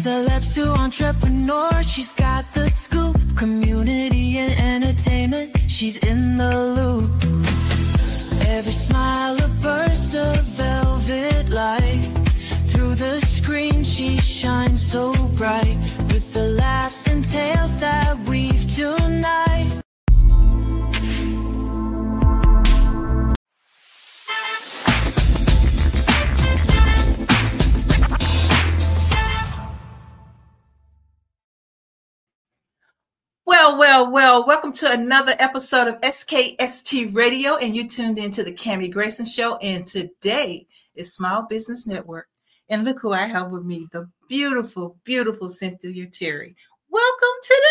Celebs to entrepreneur, she's got the scoop. Community and entertainment, she's in the loop. Every smile a burst of velvet light. Through the screen she shines so bright. With the laughs and tales that weave tonight. Well, welcome to another episode of SKST Radio, and you tuned into the Cammie Grayson Show, and today is Small Business Network. And look who I have with me, the beautiful, beautiful Cynthia Terry. Welcome to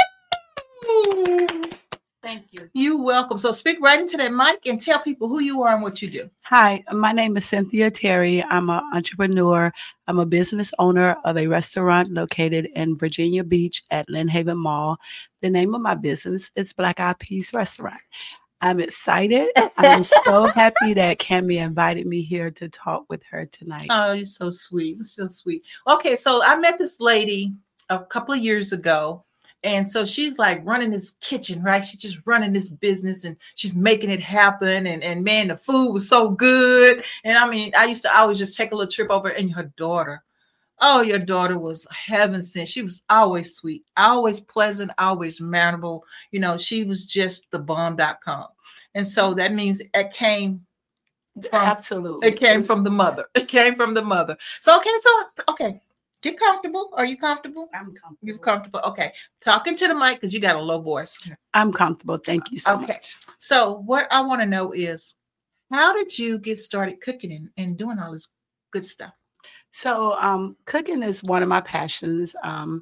the show. Thank you. You're welcome. So speak right into that mic and tell people who you are and what you do. Hi, my name is Cynthia Terry. I'm an entrepreneur. I'm a business owner of a restaurant located in Virginia Beach at Lynn Haven Mall. The name of my business is Black Eyed Peas Restaurant. I'm excited. I'm so happy that Cammie invited me here to talk with her tonight. Oh, you're so sweet. You're so sweet. Okay, so I met this lady a couple of years ago. And so she's like running this kitchen, right? She's just running this business and she's making it happen. And man, the food was so good. And I mean, I used to always just take a little trip over, and her daughter. Oh, your daughter was heaven sent. She was always sweet, always pleasant, always mannerable. You know, she was just the bomb.com. And so that means it came from, absolutely. It came from the mother. It came from the mother. So, okay. Get comfortable. Are you comfortable? I'm comfortable. You're comfortable. Okay. Talking to the mic because you got a low voice. I'm comfortable. Thank you so much. So what I want to know is, how did you get started cooking and doing all this good stuff? So cooking is one of my passions. I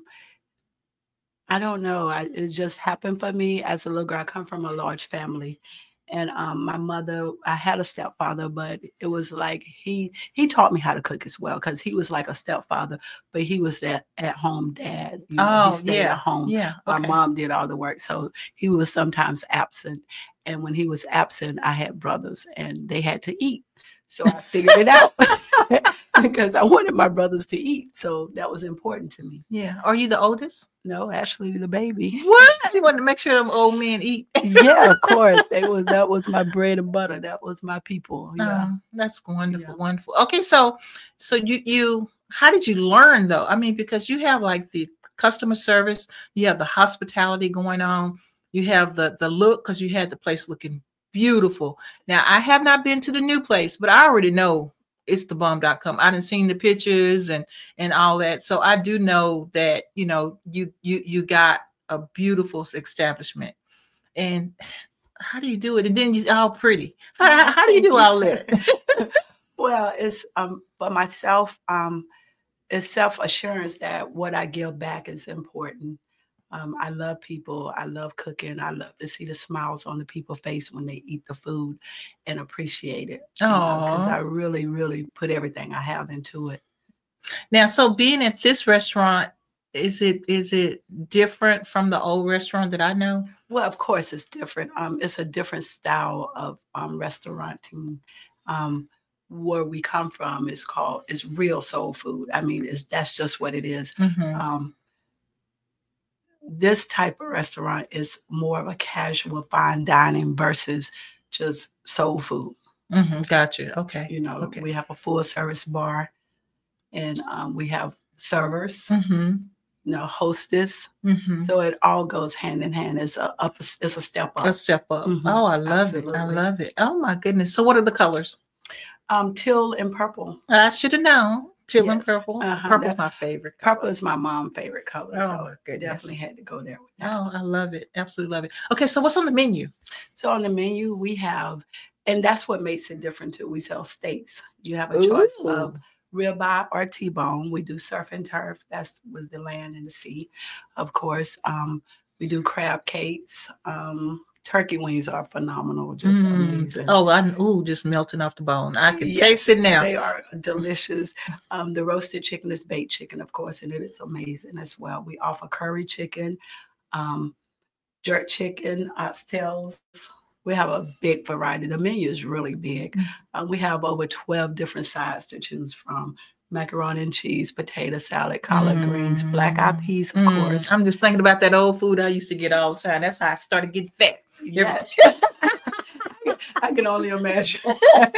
don't know. It just happened for me as a little girl. I come from a large family. And my mother, I had a stepfather, but it was like he taught me how to cook as well, because he was like a stepfather, but he was that at-home dad. You know, he stayed at home. Yeah. Okay. My mom did all the work, so he was sometimes absent. And when he was absent, I had brothers, and they had to eat. So I figured it out because I wanted my brothers to eat. So that was important to me. Yeah. Are you the oldest? No, actually the baby. What? You wanted to make sure them old men eat. Yeah, of course. That was my bread and butter. That was my people. Yeah. That's wonderful. Yeah. Wonderful. Okay. So you how did you learn though? I mean, because you have like the customer service, you have the hospitality going on, you have the look, because you had the place looking beautiful. Now, I have not been to the new place, but I already know it's the bomb.com. I done seen the pictures and all that. So I do know that, you know, you got a beautiful establishment. And how do you do it? And then you're all pretty. How do you do all that? Well, it's for myself, it's self-assurance that what I give back is important. I love people. I love cooking. I love to see the smiles on the people's face when they eat the food and appreciate it. Because I really, really put everything I have into it. Now, so being at this restaurant, is it different from the old restaurant that I know? Well, of course, it's different. It's a different style of restauranting. Where we come from is real soul food. I mean, that's just what it is. Mm-hmm. This type of restaurant is more of a casual fine dining versus just soul food. Mm-hmm. Gotcha. Okay. You know, we have a full service bar, and we have servers, you know, hostess. Mm-hmm. So it all goes hand in hand. It's a step up. A step up. Mm-hmm. Oh, I love it. I love it. Oh my goodness. So what are the colors? Teal and purple. I should have known. Teal and purple. Purple's my favorite color. Purple is my mom's favorite color. Oh, so definitely had to go there with that. Oh, I love it. Absolutely love it. Okay, so what's on the menu? So on the menu, we have, and that's what makes it different too. We sell steaks. You have a choice of ribeye or T-bone. We do surf and turf. That's with the land and the sea, of course. We do crab cakes. Turkey wings are phenomenal, just amazing. Oh, just melting off the bone. I can taste it now. They are delicious. The roasted chicken is baked chicken, of course, and it is amazing as well. We offer curry chicken, jerk chicken, oxtails. We have a big variety. The menu is really big. We have over 12 different sides to choose from. macaroni and cheese, potato salad, collard greens, black eyed peas, of course. I'm just thinking about that old food I used to get all the time. That's how I started getting fat. Yeah. I can only imagine.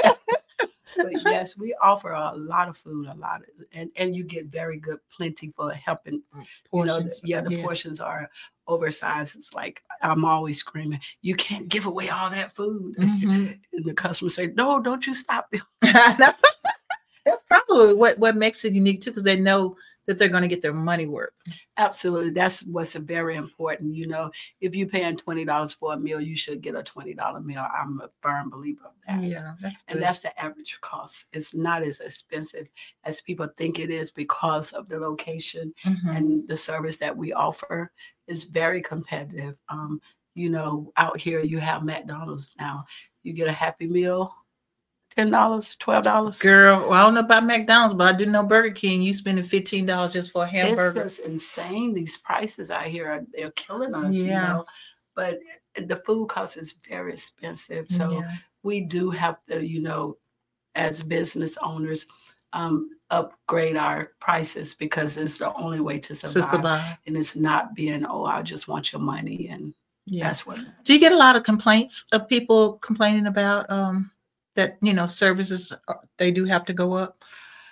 But yes, we offer a lot of food, and you get very good, plenty for helping. Portions. The portions are oversized. It's like I'm always screaming, you can't give away all that food. And the customers say, no, don't you stop them. That's probably what makes it unique too, because they know that they're going to get their money worth. Absolutely. That's what's very important. If you're paying $20 for a meal, you should get a $20 meal. I'm a firm believer of that. Yeah, that's good. And that's the average cost. It's not as expensive as people think it is because of the location and the service that we offer is very competitive. Out here you have McDonald's now. You get a Happy Meal, $10, $12. Girl, well, I don't know about McDonald's, but I do know Burger King. You spending $15 just for a hamburger. It's just insane. These prices out here they're killing us. But the food cost is very expensive. So we do have to, as business owners, upgrade our prices because it's the only way to survive. And it's not being, I just want your money, and that's what. Do you get a lot of complaints of people complaining about that services, they do have to go up?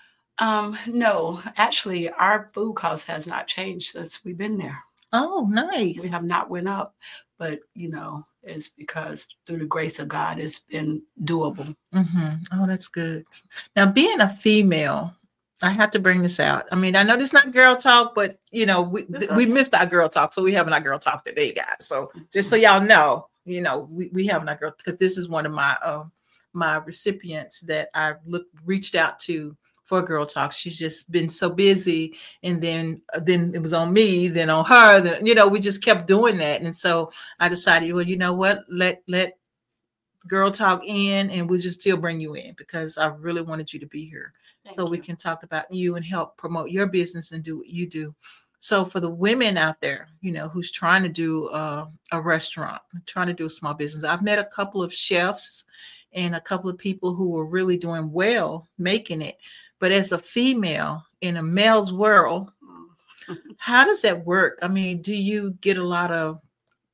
No, actually our food cost has not changed since we've been there. Oh, nice. We have not went up, but it's because through the grace of God, it's been doable. Oh, that's good. Now, being a female, I have to bring this out. I mean, I know this is not girl talk, but we missed our girl talk, so we having our girl talk today, guys. So just so y'all know, we having our girl, because this is one of my recipients that I reached out to for Girl Talk. She's just been so busy, and then it was on me, then on her, then we just kept doing that. And so I decided, well, you know what, let Girl Talk in, and we'll just still bring you in because I really wanted you to be here. Thank you. We can talk about you and help promote your business and do what you do. So for the women out there, who's trying to do a restaurant, trying to do a small business, I've met a couple of chefs and a couple of people who are really doing well making it. But as a female in a male's world, how does that work? I mean, do you get a lot of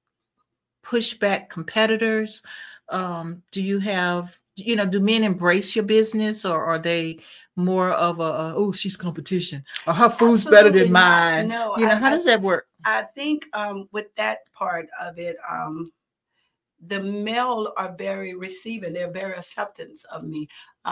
pushback competitors? Do you have, do men embrace your business, or are they more of she's competition, or her food's better than mine? No, how does that work? I think with that part of it, the male are very receiving. They're very acceptance of me.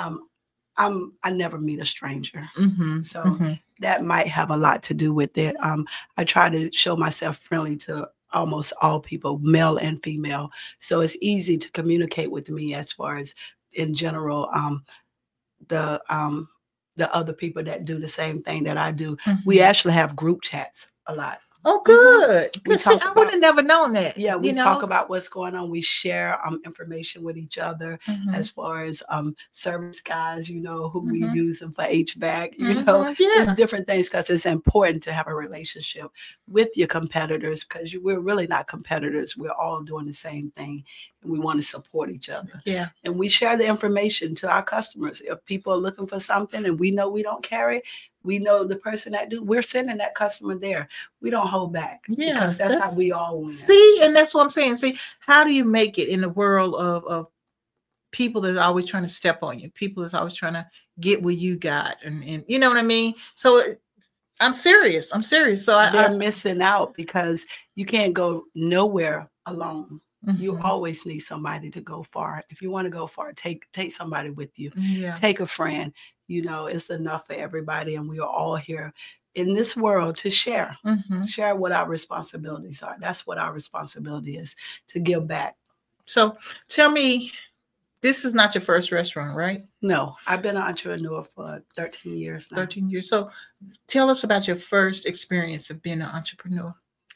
I never meet a stranger. That might have a lot to do with it. I try to show myself friendly to almost all people, male and female. So it's easy to communicate with me as far as in general, the other people that do the same thing that I do. We actually have group chats a lot. Oh, good. I would have never known that. Yeah, we talk about what's going on. We share information with each other as far as service guys, who we using for HVAC, there's different things because it's important to have a relationship with your competitors because we're really not competitors. We're all doing the same thing and we want to support each other. Yeah. And we share the information to our customers. If people are looking for something and we know we don't carry, we know the person that we're sending that customer there. We don't hold back. Yeah. Because that's how we all win. See, and that's what I'm saying. See, how do you make it in the world of people that are always trying to step on you, people that's always trying to get what you got, and you know what I mean? So I'm serious. So they're missing out because you can't go nowhere alone. You always need somebody to go far. If you want to go far, take somebody with you. Yeah. Take a friend. It's enough for everybody, and we are all here in this world to share what our responsibilities are. That's what our responsibility is, to give back. So tell me, this is not your first restaurant, right? No, I've been an entrepreneur for 13 years now. 13 years. So tell us about your first experience of being an entrepreneur.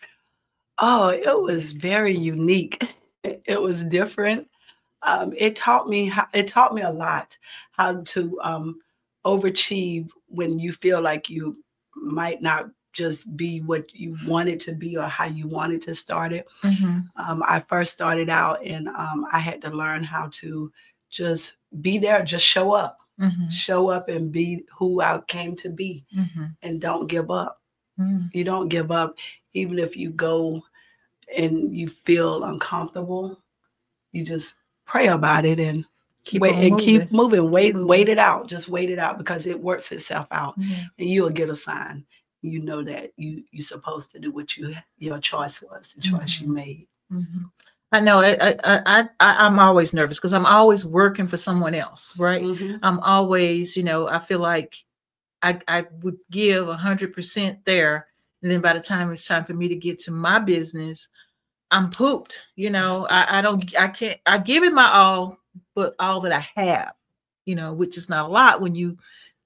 Oh, it was very unique. It was different. It taught me a lot how to overachieve when you feel like you might not just be what you wanted to be or how you wanted to start it. I first started out and I had to learn how to just be there, just show up. show up and be who I came to be, and don't give up. You don't give up, even if you go and you feel uncomfortable. You just pray about it and keep moving. Wait it out. Just wait it out, because it works itself out, and you'll get a sign. You know that you're supposed to do what your choice was, the choice you made. I know. I'm always nervous because I'm always working for someone else, right? I'm always, I feel like I would give 100% there, and then by the time it's time for me to get to my business, I'm pooped. I give it my all, but all that I have, which is not a lot when you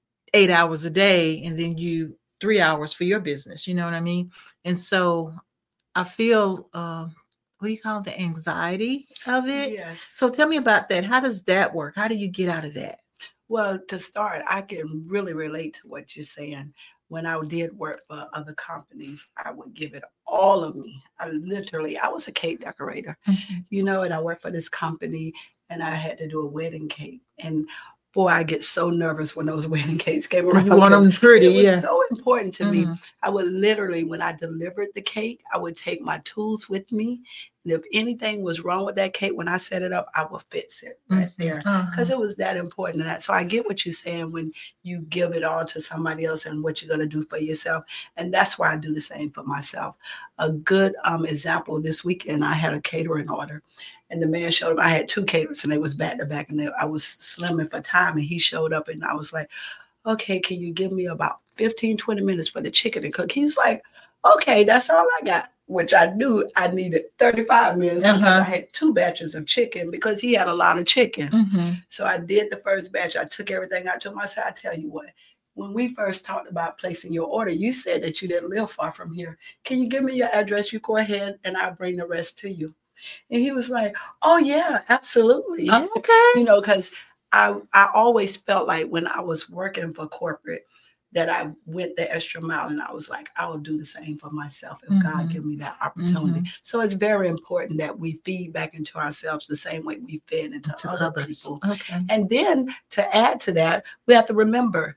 8 hours a day and then you 3 hours for your business. You know what I mean? And so I feel, what do you call it? The anxiety of it. Yes. So tell me about that. How does that work? How do you get out of that? Well, to start, I can really relate to what you're saying. When I did work for other companies, I would give it all of me. I was a cake decorator, and I worked for this company, and I had to do a wedding cake. And boy, I get so nervous when those wedding cakes came around. You want them pretty, it was so important to me. I would literally, when I delivered the cake, I would take my tools with me. And if anything was wrong with that cake, when I set it up, I would fix it right there, because it was that important. So I get what you're saying when you give it all to somebody else and what you're going to do for yourself. And that's why I do the same for myself. A good example, this weekend, I had a catering order. And the man showed up. I had 2 caterers, and they was back to back, and I was slimming for time. And he showed up, and I was like, okay, can you give me about 15, 20 minutes for the chicken and cook? He's like, okay, that's all I got, which I knew I needed 35 minutes because I had 2 batches of chicken, because he had a lot of chicken. So I did the first batch. I took everything out to him. I said, I tell you what, when we first talked about placing your order, you said that you didn't live far from here. Can you give me your address? You go ahead, and I'll bring the rest to you. And he was like, oh, yeah, absolutely. Okay. Because I always felt like when I was working for corporate that I went the extra mile, and I was like, I will do the same for myself if God give me that opportunity. So it's very important that we feed back into ourselves the same way we fed into other people. Okay. And then to add to that, we have to remember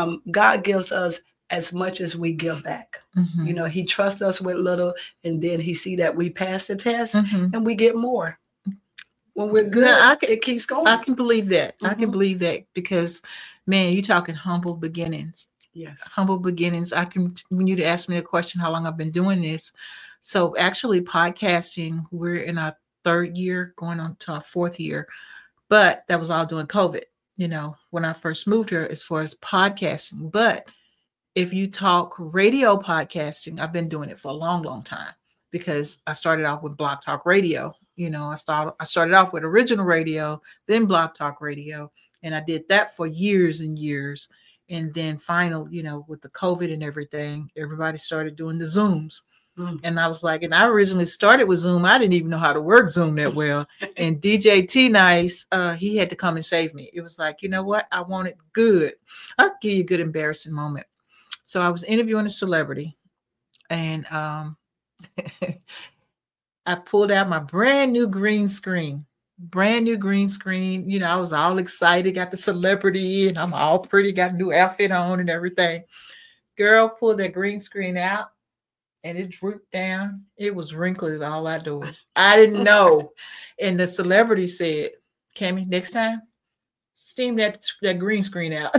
God gives us as much as we give back. He trusts us with little, and then he see that we pass the test, and we get more. When we're good, it keeps going. I can believe that. I can believe that, because, man, you're talking humble beginnings. Yes. Humble beginnings. When you asked me the question, how long I've been doing this. So actually podcasting, we're in our 3rd year, going on to our 4th year, but that was all during COVID, when I first moved here, as far as podcasting. But if you talk radio podcasting, I've been doing it for a long, long time, because I started off with Blog Talk Radio. I started off with original radio, then Blog Talk Radio, and I did that for years and years. And then finally, with the COVID and everything, everybody started doing the Zooms. And I was like, and I originally started with Zoom. I didn't even know how to work Zoom that well. And DJ T Nice, he had to come and save me. It was like, you know what? I want it good. I'll give you a good embarrassing moment. So I was interviewing a celebrity, and I pulled out my brand new green screen. I was all excited, got the celebrity, and I'm all pretty, got a new outfit on and everything. Girl pulled that green screen out, and it drooped down. It was wrinkly all outdoors. I didn't know. And the celebrity said, Cammie, next time, steam that green screen out.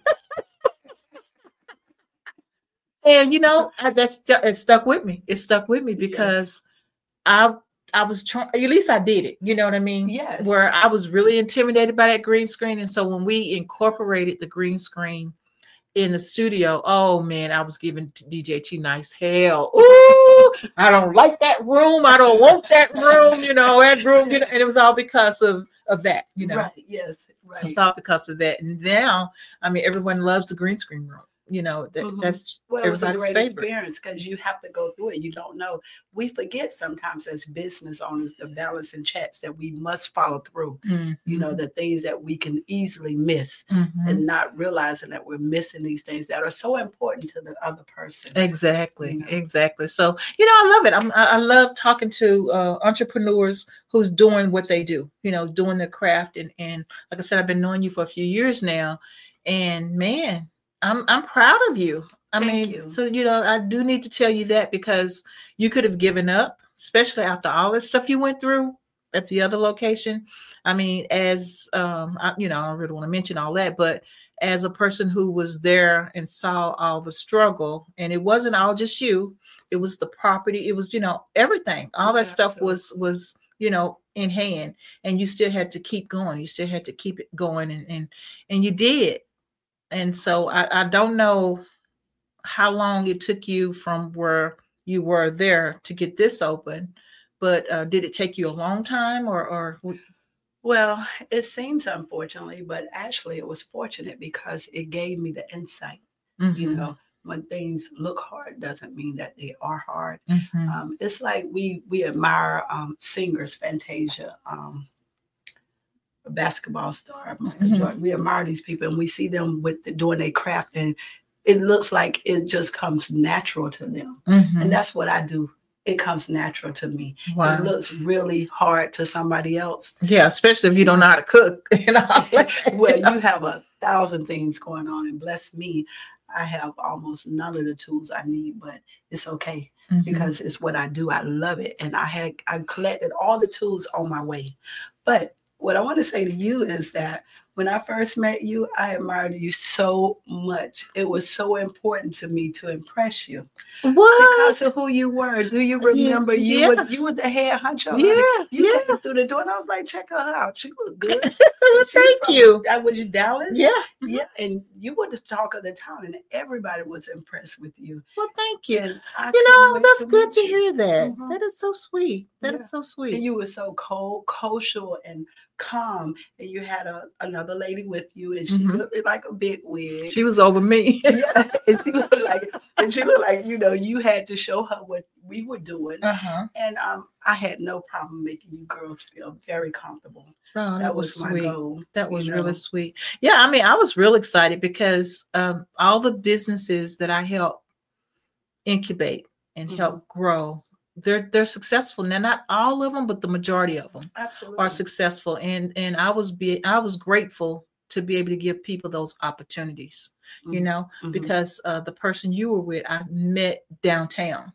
And it stuck with me. It stuck with me because I was trying. At least I did it. You know what I mean? Yes. Where I was really intimidated by that green screen, and so when we incorporated the green screen in the studio, oh man, I was giving DJ T Nice hell. Ooh, I don't like that room. I don't want that room. That room. And it was all because of that. Right. Yes. Right. It was all because of that. And now, everyone loves the green screen room. that's Well, it was a everybody's great favorite. experience because you have to go through it. You don't know. We forget sometimes as business owners the balance and checks that we must follow through. The things that we can easily miss and not realizing that we're missing these things that are so important to the other person. Exactly. So, I love it. I love talking to entrepreneurs who's doing what they do, doing their craft. And like I said, I've been knowing you for a few years now, and man, I'm proud of you. Thank you. So, I do need to tell you that because you could have given up, especially after all this stuff you went through at the other location. As I don't really want to mention all that, but as a person who was there and saw all the struggle, and it wasn't all just you, it was the property, it was, everything, all that stuff was, in hand, and you still had to keep going. You still had to keep it going. And you did. And so I don't know how long it took you from where you were there to get this open, but did it take you a long time or? Well, it seems unfortunately, but actually it was fortunate because it gave me the insight. When things look hard doesn't mean that they are hard. It's like we admire singers, Fantasia, a basketball star, Michael Jordan. We admire these people and we see them doing their craft, and it looks like it just comes natural to them. And that's what I do. It comes natural to me. Wow. It looks really hard to somebody else. Yeah, especially if you don't know how to cook. Well, you have 1,000 things going on, and bless me, I have almost none of the tools I need, but it's okay because it's what I do. I love it. And I collected all the tools on my way. But what I want to say to you is that when I first met you, I admired you so much. It was so important to me to impress you. What? Because of who you were. Do you remember you were the head honcho? You came through the door and I was like, check her out. She looked good. Thank you. That was Dallas? Yeah. Yeah. And you were the talk of the town and everybody was impressed with you. Well, thank you. And that's good to hear that. That is so sweet. That is so sweet. And you were so kosher and calm, and you had another lady with you, and she looked like a big wig. She was over me. Yeah, and she looked like you had to show her what we were doing. And I had no problem making you girls feel very comfortable. Oh, that was my sweet. goal. That was really sweet. Yeah, I was real excited because all the businesses that I help incubate and help grow, they're successful. Now, not all of them, but the majority of them are successful. And I was grateful to be able to give people those opportunities, because the person you were with, I met downtown,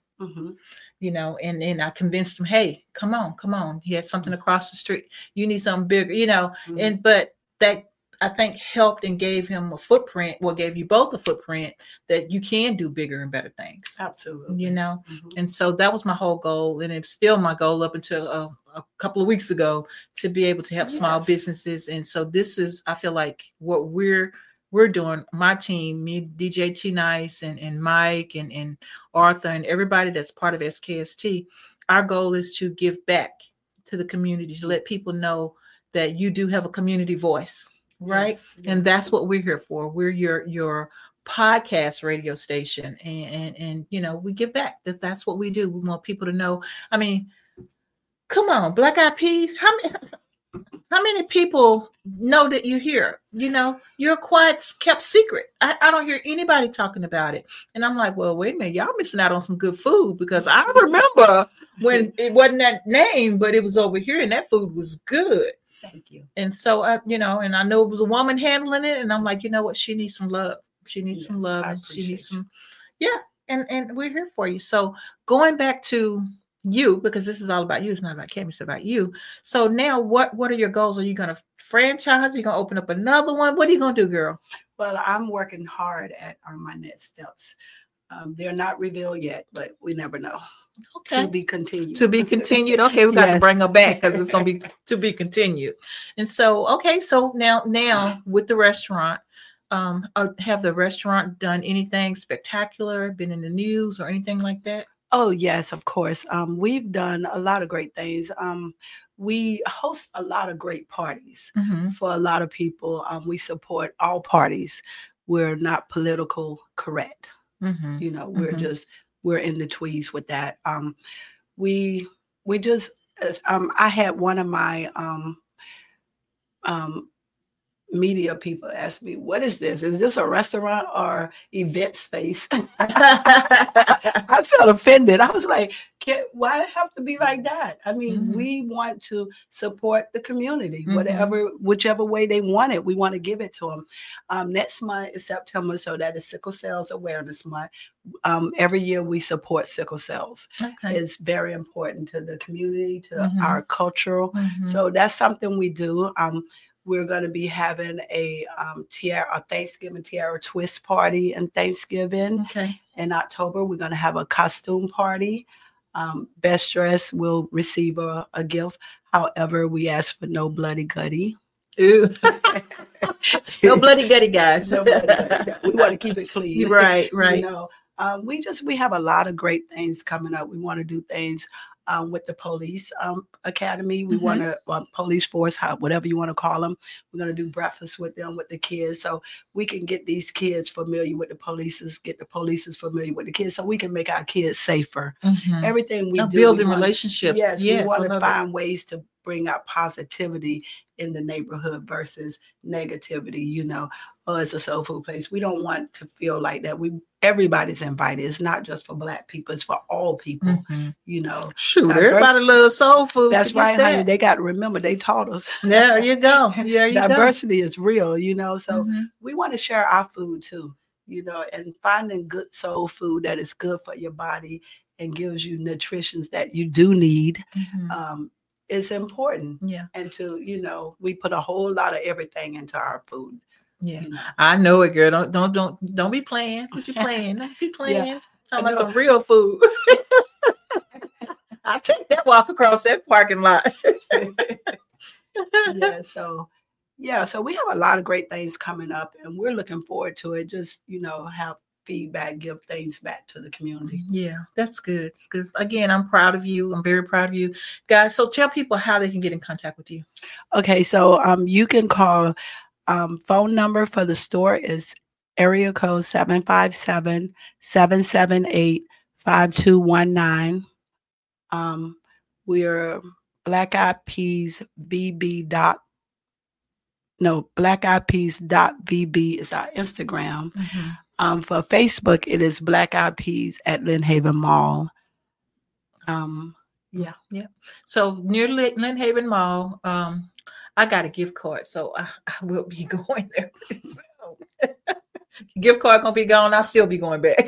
and I convinced him, hey, come on. He had something across the street. You need something bigger, but that I think helped and gave him a footprint. Well, gave you both a footprint that you can do bigger and better things. Absolutely. And so that was my whole goal. And it's still my goal up until a couple of weeks ago to be able to help small businesses. And so this is, I feel like what we're doing, my team, me, DJ T Nice and Mike and Arthur and everybody that's part of SKST, our goal is to give back to the community, to let people know that you do have a community voice. Right. Yes. And that's what we're here for. We're your podcast radio station. And we give back. That's what we do. We want people to know. Come on, Black Eyed Peas. How many people know that you're here? You're a quiet, kept secret. I don't hear anybody talking about it. And I'm like, well, wait a minute, y'all missing out on some good food, because I remember when it wasn't that name, but it was over here and that food was good. Thank you. And so and I know it was a woman handling it, and I'm like, you know what? She needs some love. She needs some love, and she needs some, and we're here for you. So going back to you, because this is all about you. It's not about Cami, it's about you. So now what are your goals? Are you going to franchise? Are you going to open up another one? What are you going to do, girl? Well, I'm working hard on my next steps. They're not revealed yet, but we never know. Okay. To be continued. Okay, we got to bring her back because it's going to be to be continued. And so, okay, so now with the restaurant, have the restaurant done anything spectacular, been in the news or anything like that? Oh, yes, of course. We've done a lot of great things. We host a lot of great parties for a lot of people. We support all parties. we're not political correct. Mhm. You know, we're Mhm. just we're in the tweeds with that. We just I had one of my um media people ask me, what is this? Is this a restaurant or event space? I felt offended. I was like, why have to be like that? I mean, Mhm. we want to support the community, Mhm. whichever way they want it, we want to give it to them. Next month is September, so that is Sickle Cells Awareness Month. Every year we support sickle cells. Okay. It's very important to the community, to Mhm. our cultural. Mhm. So that's something we do. We're going to be having a Thanksgiving tiara twist party in Thanksgiving. Okay. In October, we're going to have a costume party. Best dress will receive a gift. However, we ask for no bloody gutty. Ooh. No bloody gutty, guys. No bloody gutty. We want to keep it clean. Right, right. You know, we have a lot of great things coming up. We want to do things with the police academy. We want to police force, whatever you want to call them. We're going to do breakfast with them, with the kids, so we can get these kids familiar with the police, get the police familiar with the kids, so we can make our kids safer. Mhm. Everything we do, building relationships. Yes, we want to I love find ways to bring out positivity in the neighborhood versus negativity. You know, oh, it's a soul food place. We don't want to feel like that. Everybody's invited. It's not just for Black people. It's for all people. Mhm. You know, Shoot, everybody loves soul food. That's right, Forget honey. that. They got to remember they taught us. There you go. There you go. Diversity is real, you know. So Mhm. we want to share our food too, you know, and finding good soul food that is good for your body and gives you nutritions that you do need. Mhm. Is important. Yeah. And to, you know, we put a whole lot of everything into our food. Yeah. You know? I know it, girl. Don't be playing. What you playing? Don't be playing. Yeah, Talking about some real food. I'll take that walk across that parking lot. So we have a lot of great things coming up and we're looking forward to it. Just, you know, have feedback, give things back to the community. Yeah, that's good. It's good. Again, I'm proud of you. I'm very proud of you, guys. So tell people how they can get in contact with you. Okay, so you can call. Phone number for the store is area code 757-778-5219. We're Black Eyed Peas Black Eyed Peas.vb is our Instagram. For Facebook, it is Black Eyed Peas at Lynn Haven Mall. Yeah. So near Lynn Haven Mall, I got a gift card, so I will be going there pretty soon. Gift card gonna be gone. I'll still be going back.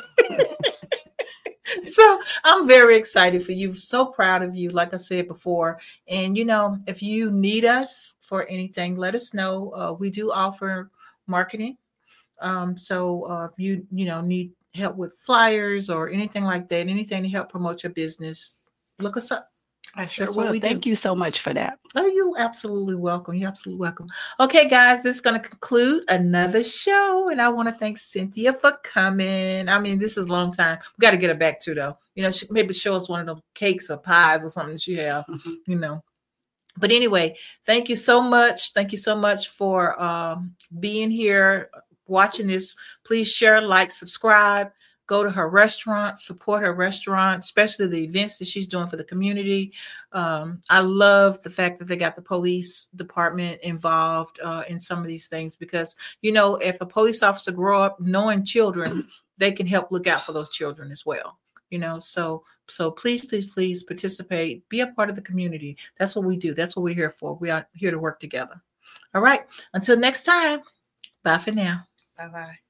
So I'm very excited for you. So proud of you, like I said before. And you know, if you need us for anything, let us know. We do offer marketing. So if you need help with flyers or anything like that, anything to help promote your business, look us up. I sure will. Thank you so much for that. Oh, you're absolutely welcome. You're absolutely welcome. Okay, guys, this is going to conclude another show. And I want to thank Cynthia for coming. I mean, this is a long time. We got to get her back to, though. You know, maybe show us one of them cakes or pies or something she have, you know. But anyway, thank you so much. Thank you so much for being here, watching this. Please share, like, subscribe. Go to her restaurant, support her restaurant, especially the events that she's doing for the community. I love the fact that they got the police department involved in some of these things because, you know, if a police officer grow up knowing children, they can help look out for those children as well. You know, so please participate, be a part of the community. That's what we do. That's what we're here for. We are here to work together. All right. Until next time. Bye for now. Bye-bye.